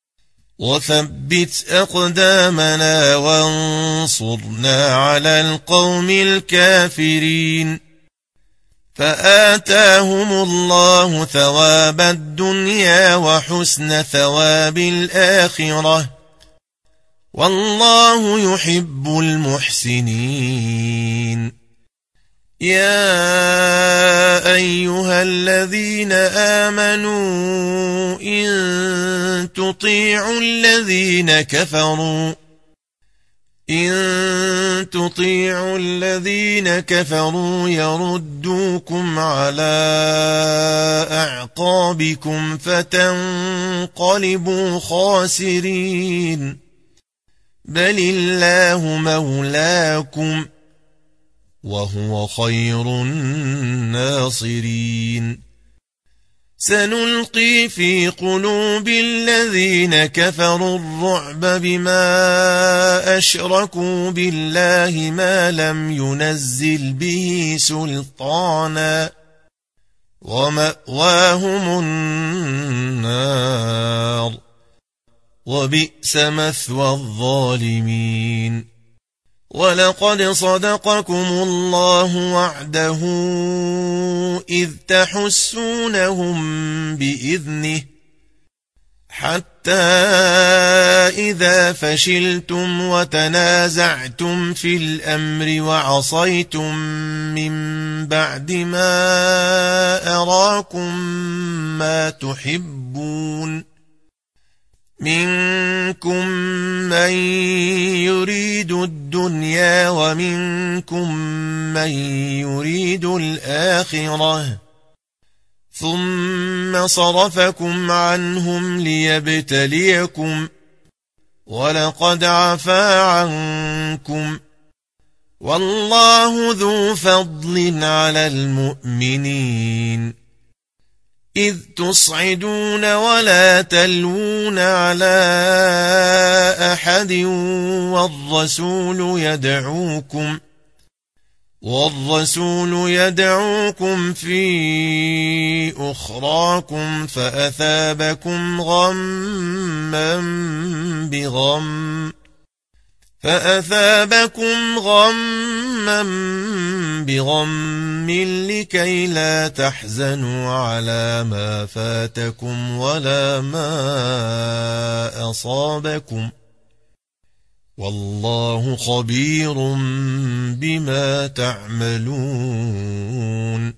وثبت أقدامنا وانصرنا على القوم الكافرين فآتاهم الله ثواب الدنيا وحسن ثواب الآخرة والله يحب المحسنين يا أيها الذين آمنوا إن تطيعوا الذين كفروا إن تطيعوا الذين كفروا يردوكم على أعقابكم فتنقلبوا خاسرين بل الله مولاكم وهو خير الناصرين سنلقي في قلوب الذين كفروا الرعب بما أشركوا بالله ما لم ينزل به سلطانا ومأواهم النار وبئس مثوى الظالمين ولقد صدقكم الله وعده إذ تحسونهم بإذنه حتى إذا فشلتم وتنازعتم في الأمر وعصيتم من بعد ما أراكم ما تحبون منكم من يريد الدنيا ومنكم من يريد الآخرة ثم صرفكم عنهم ليبتليكم ولقد عفا عنكم والله ذو فضل على المؤمنين إذ تصعدون ولا تلوون على أحد والرسول يدعوكم والرسول يدعوكم في أخراكم فأثابكم غما بغم فأثابكم غما بغم لكي لا تحزنوا على ما فاتكم ولا ما أصابكم والله خبير بما تعملون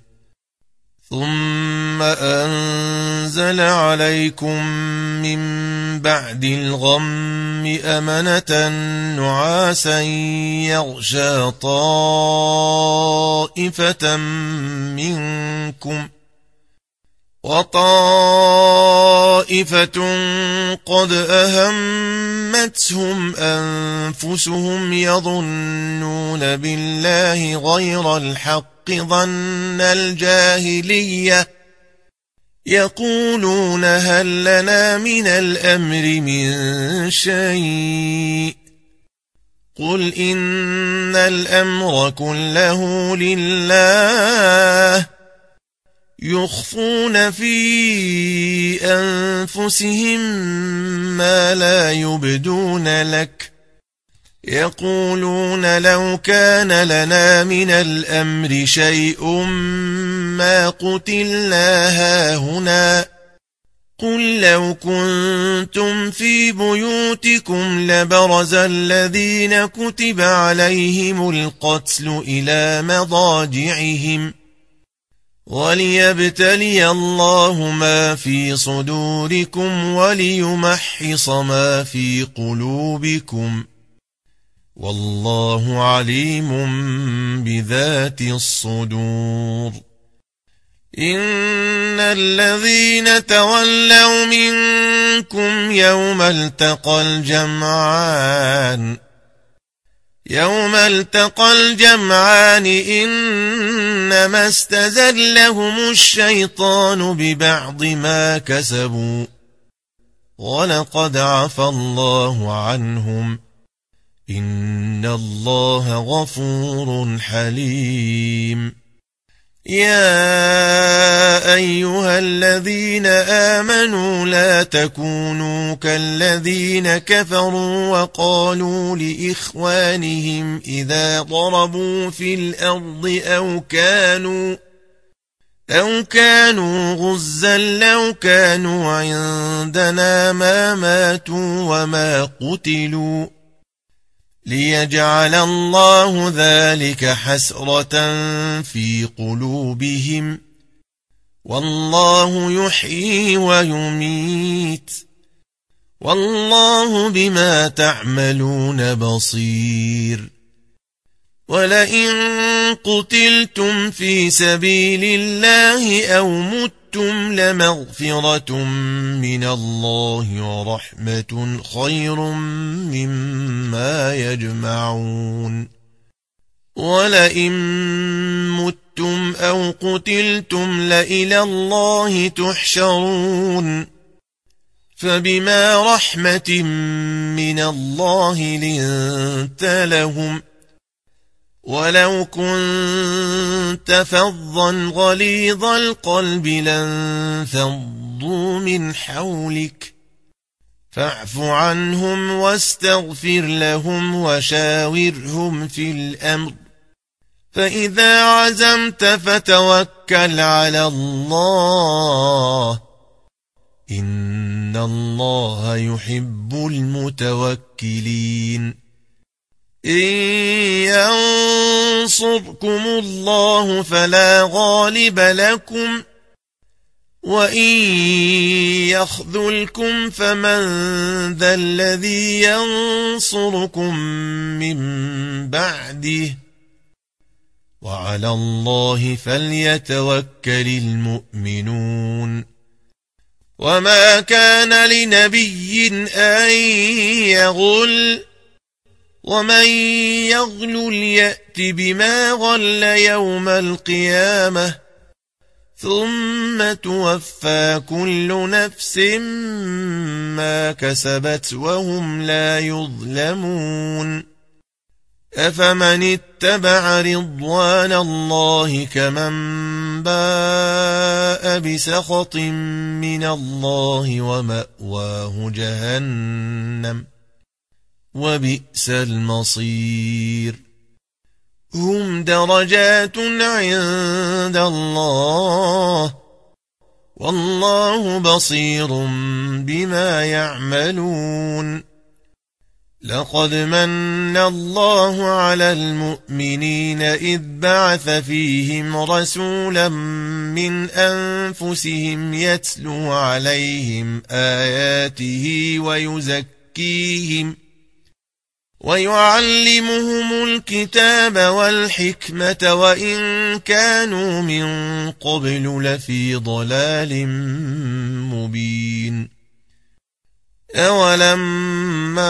ثم أنزل عليكم من بعد الغم أمنة نعاسا يغشى طائفة منكم وطائفة قد أهمتهم أنفسهم يظنون بالله غير الحق ظن الجاهلية يقولون هل لنا من الأمر من شيء قل إن الأمر كله لله يخفون في أنفسهم ما لا يبدون لك يقولون لو كان لنا من الأمر شيء ما قتلنا هاهنا قل لو كنتم في بيوتكم لبرز الذين كتب عليهم القتل إلى مضاجعهم وليبتلي الله ما في صدوركم وليمحص ما في قلوبكم والله عليم بذات الصدور إن الذين تولوا منكم يوم التقى الجمعان يوم التقى الجمعان إنما استزلهم الشيطان ببعض ما كسبوا ولقد عفا الله عنهم إن الله غفور حليم يا أيها الذين آمنوا لا تكونوا كالذين كفروا وقالوا لإخوانهم إذا ضربوا في الأرض أو كانوا أو كانوا غزا لو كانوا عندنا ما ماتوا وما قتلوا ليجعل الله ذلك حسرة في قلوبهم والله يحيي ويميت والله بما تعملون بصير ولئن قتلتم في سبيل الله أو متم لمغفرة من الله ورحمة خير مما يجمعون ولئن متم أو قتلتم لإلى الله تحشرون فبما رحمة من الله لنت لهم ولو كنت فظا غليظ القلب لانفضوا من حولك فاعف عنهم واستغفر لهم وشاورهم في الأمر فإذا عزمت فتوكل على الله إن الله يحب المتوكلين إن ينصركم الله فلا غالب لكم وإن يخذلكم فمن ذا الذي ينصركم من بعده وعلى الله فليتوكل المؤمنون وما كان لنبي أن يغل ومن يغل يأت بما غل يوم القيامة ثم توفى كل نفس ما كسبت وهم لا يظلمون أفمن اتبع رضوان الله كمن باء بسخط من الله ومأواه جهنم وبئس المصير هم درجات عند الله والله بصير بما يعملون لقد من الله على المؤمنين إذ بعث فيهم رسولا من أنفسهم يتلو عليهم آياته ويزكيهم ويعلمهم الكتاب والحكمة وإن كانوا من قبل لفي ضلال مبين أولما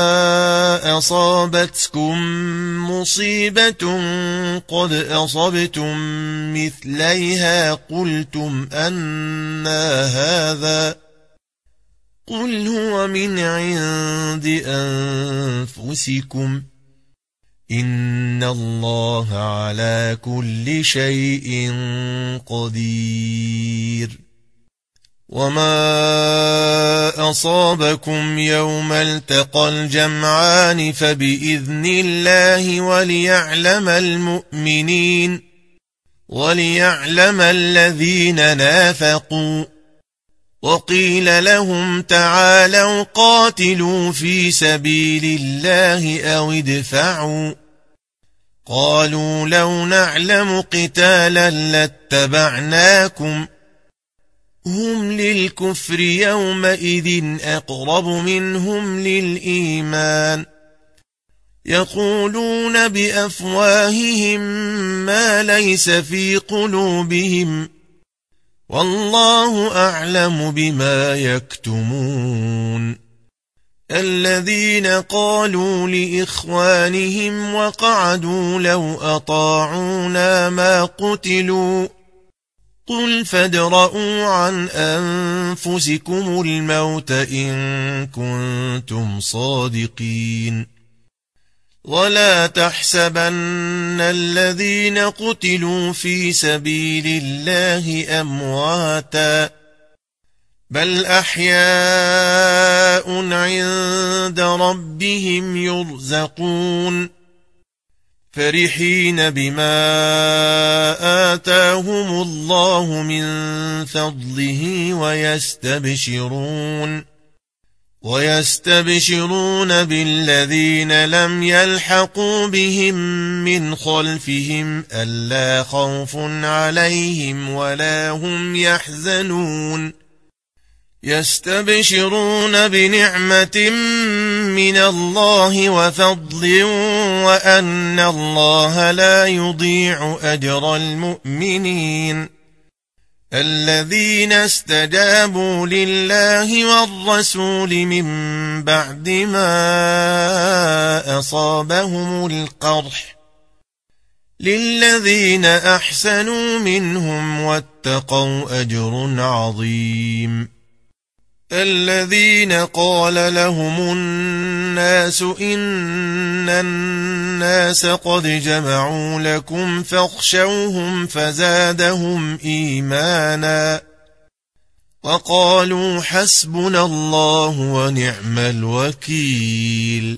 أصابتكم مصيبة قد أصبتم مثليها قلتم أنى هذا قل هو من عند أنفسكم إن الله على كل شيء قدير وما أصابكم يوم التقى الجمعان فبإذن الله وليعلم المؤمنين وليعلم الذين نافقوا وقيل لهم تعالوا قاتلوا في سبيل الله أو ادفعوا قالوا لو نعلم قتالا لاتبعناكم هم للكفر يومئذ أقرب منهم للإيمان يقولون بأفواههم ما ليس في قلوبهم والله أعلم بما يكتمون الذين قالوا لإخوانهم وقعدوا لو أطاعونا ما قتلوا قل فادرءوا عن أنفسكم الموت إن كنتم صادقين ولا تحسبن الذين قتلوا في سبيل الله أمواتا بل أحياء عند ربهم يرزقون فرحين بما آتاهم الله من فضله ويستبشرون ويستبشرون بالذين لم يلحقوا بهم من خلفهم ألا خوف عليهم ولا هم يحزنون يستبشرون بنعمة من الله وفضل وأن الله لا يضيع أجر المؤمنين الذين استجابوا لله والرسول من بعد ما أصابهم القرح للذين أحسنوا منهم واتقوا أجر عظيم الذين قال لهم الناس إن الناس قد جمعوا لكم فاخشوهم فزادهم إيمانا وقالوا حسبنا الله ونعم الوكيل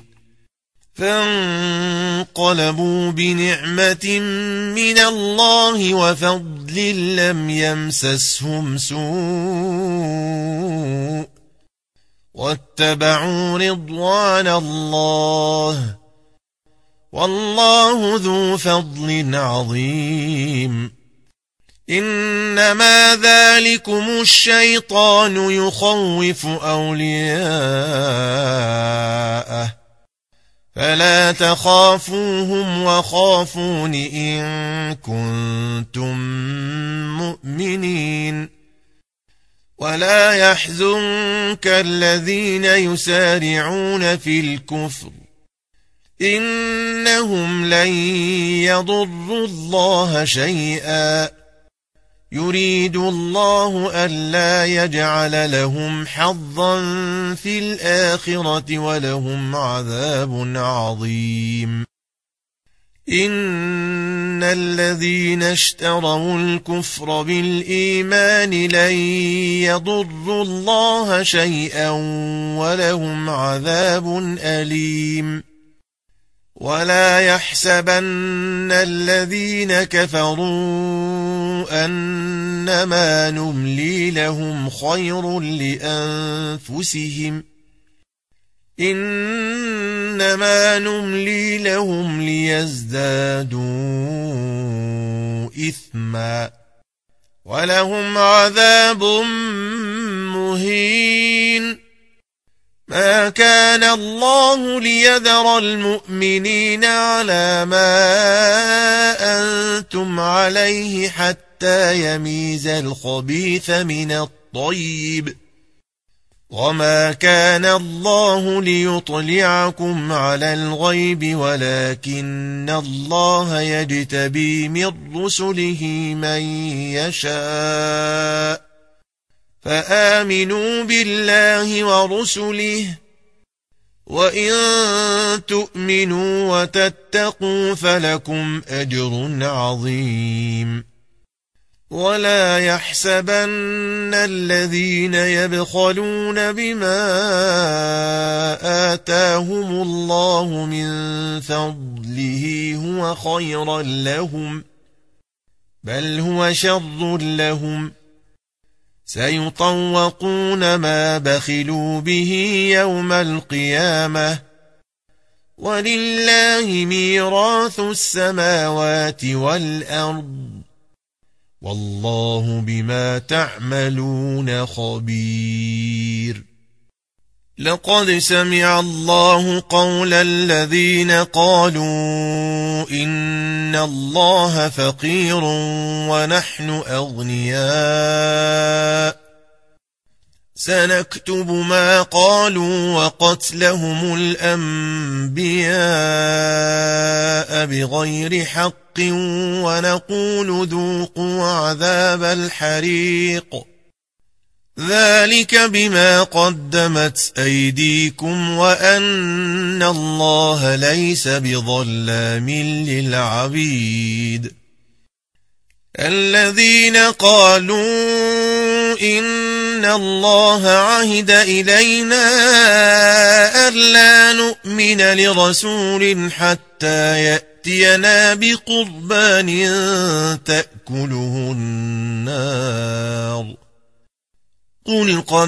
فانقلبوا بنعمة من الله وفضل لم يمسسهم سوء واتبعوا رضوان الله والله ذو فضل عظيم إنما ذلكم الشيطان يخوف أولياءه فلا تخافوهم وخافون إن كنتم مؤمنين ولا يحزنك الذين يسارعون في الكفر إنهم لن يضروا الله شيئا يريد الله ألا يجعل لهم حظا في الآخرة ولهم عذاب عظيم إن الذين اشتروا الكفر بالإيمان لن يضروا الله شيئا ولهم عذاب أليم ولا يحسبن الذين كفروا أنما نملي لهم خير لأنفسهم إنما نملي لهم ليزدادوا إثما ولهم عذاب مهين ما كان الله ليذر المؤمنين على ما أنتم عليه حتى يميز الخبيث من الطيب وما كان الله ليطلعكم على الغيب ولكن الله يجتبي من رسله من يشاء فآمنوا بالله ورسله وإن تؤمنوا وتتقوا فلكم أجر عظيم ولا يحسبن الذين يبخلون بما آتاهم الله من فضله هو خيرا لهم بل هو شر لهم سيطوقون ما بخلوا به يوم القيامة ولله ميراث السماوات والأرض والله بما تعملون خبير لقد سمع الله قول الذين قالوا إن الله فقير ونحن أغنياء سنكتب ما قالوا وقتلهم الأنبياء بغير حق ونقول ذوقوا عذاب الحريق ذلك بما قدمت أيديكم وأن الله ليس بظلام للعبيد الذين قالوا إن الله عهد إلينا ألا نؤمن لرسول حتى يأتينا بقربان تأكله النار قل قد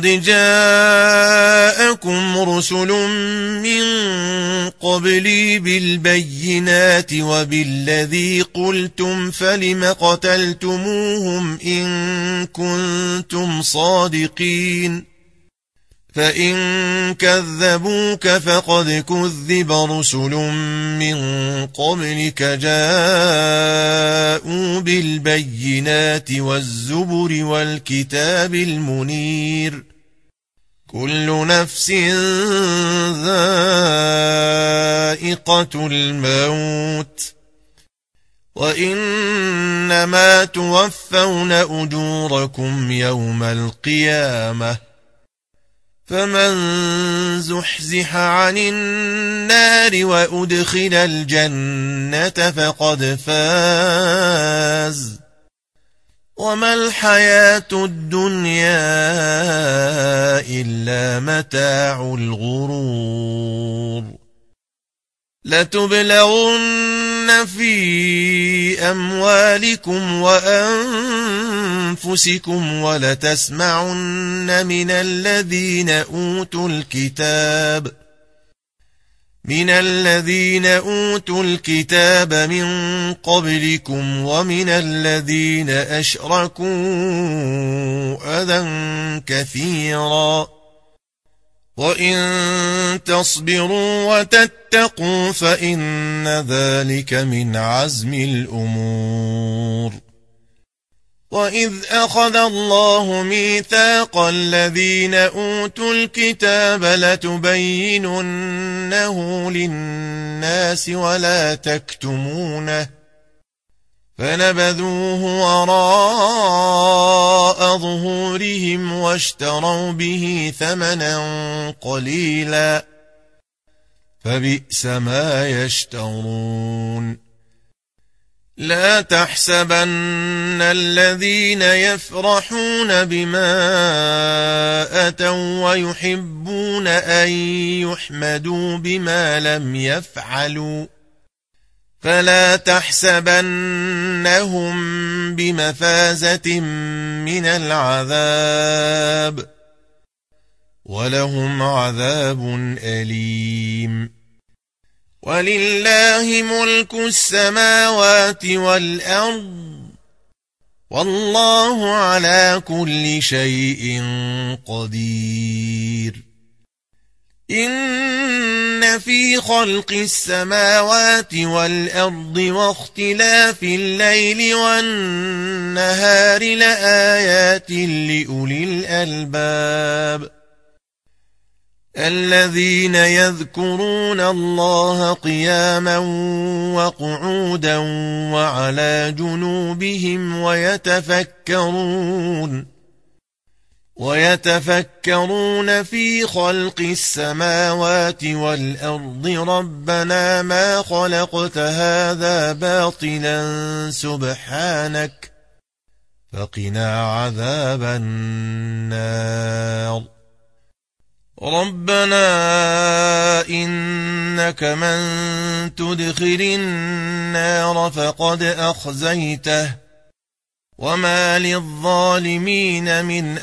جاءكم رسل من قبلي بالبينات وبالذي قلتم فلم قتلتموهم إن كنتم صادقين فإن كذبوك فقد كذب رسل من قبلك جاءوا بالبينات والزبر والكتاب المنير كل نفس ذائقة الموت وإنما توفون أجوركم يوم القيامة فمن زحزح عن النار وأدخل الجنة فقد فاز وما الحياة الدنيا إلا متاع الغرور لتبلغن في أموالكم وأنفسكم ولتسمعن من الذين أوتوا الكتاب من الذين أوتوا الكتاب من قبلكم ومن الذين أشركوا أذى كثيرا وإن تصبروا وتتقوا فإن ذلك من عزم الأمور. وإذ أخذ الله ميثاق الذين أوتوا الكتاب لتبيننه للناس ولا تكتمونه فنبذوه وراء ظهورهم واشتروا به ثمنا قليلا فبئس ما يشترون. لا تحسبن الذين يفرحون بما أتوا ويحبون أن يحمدوا بما لم يفعلوا فلا تحسبنهم بمفازة من العذاب ولهم عذاب أليم. ولله ملك السماوات والأرض والله على كل شيء قدير. إن في خلق السماوات والأرض واختلاف الليل والنهار لآيات لأولي الألباب الذين يذكرون الله قياما وقعودا وعلى جنوبهم ويتفكرون ويتفكرون في خلق السماوات والأرض ربنا ما خلقت هذا باطلا سبحانك فقنا عذاب النار. ربنا إنك من تدخل النار فقد أخزيته وما للظالمين من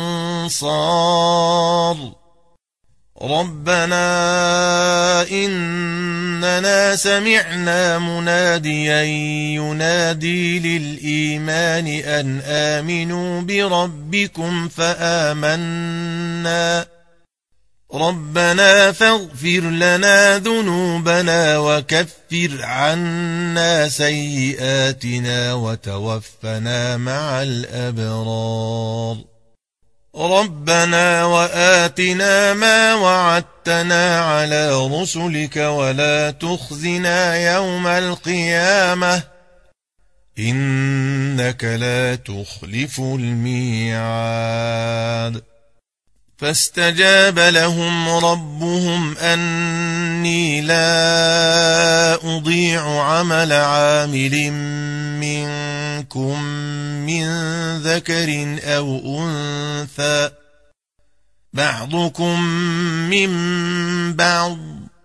أنصار. ربنا إننا سمعنا مناديا ينادي للإيمان أن آمنوا بربكم فآمنا ربنا فاغفر لنا ذنوبنا وكفر عنا سيئاتنا وتوفنا مع الأبرار. ربنا وآتنا ما وعدتنا على رسلك ولا تخزنا يوم القيامة إنك لا تخلف الميعاد. فاستجاب لهم ربهم أني لا أضيع عمل عامل منكم من ذكر أو أنثى بعضكم من بعض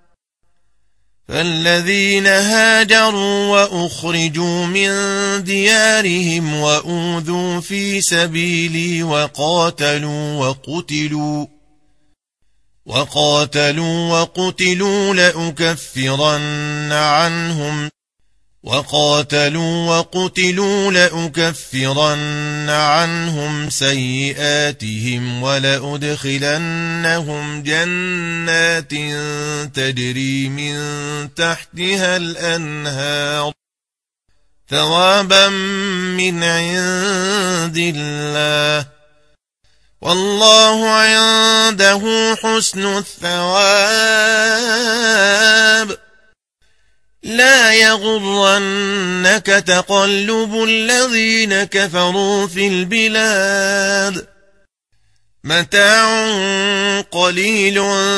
فالذين هاجروا وأخرجوا من ديارهم وأوذوا في سبيلي وقاتلوا وقتلوا وقاتلوا وقتلوا لأكفرن عنهم وقاتلوا وقتلوا لأكفرن عنهم سيئاتهم ولأدخلنهم جنات تجري من تحتها الأنهار ثوابا من عند الله والله عنده حسن الثواب. لا يغرنك تقلب الذين كفروا في البلاد متاع قليل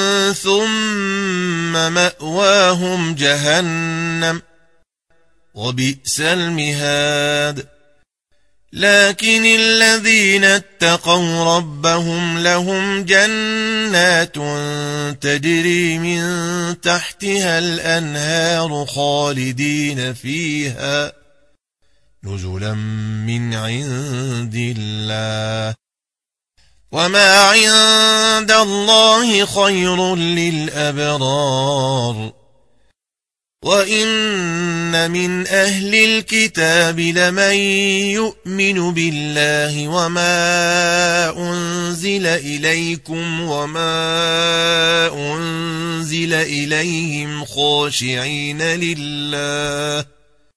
ثم مأواهم جهنم وبئس المهاد. لكن الذين اتقوا ربهم لهم جنات تجري من تحتها الأنهار خالدين فيها نزلا من عند الله وما عند الله خير للأبرار وَإِنَّ مِنْ أَهْلِ الْكِتَابِ لَمَنْ يُؤْمِنُ بِاللَّهِ وَمَا أُنْزِلَ إِلَيْكُمْ وَمَا أُنْزِلَ إِلَيْهِمْ خَاشِعِينَ لِلَّهِ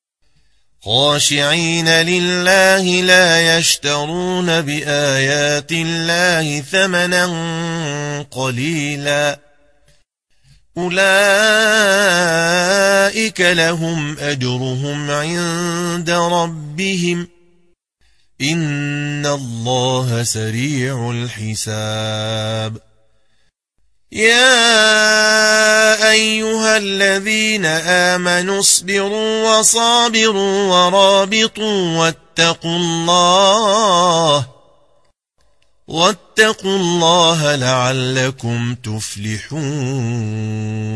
خاشعين لله لا يشترون بآيات الله ثمنا قليلا أولئك لهم أجرهم عند ربهم إن الله سريع الحساب يا أيها الذين آمنوا اصبروا وصابروا ورابطوا واتقوا الله واتقوا الله لعلكم تفلحون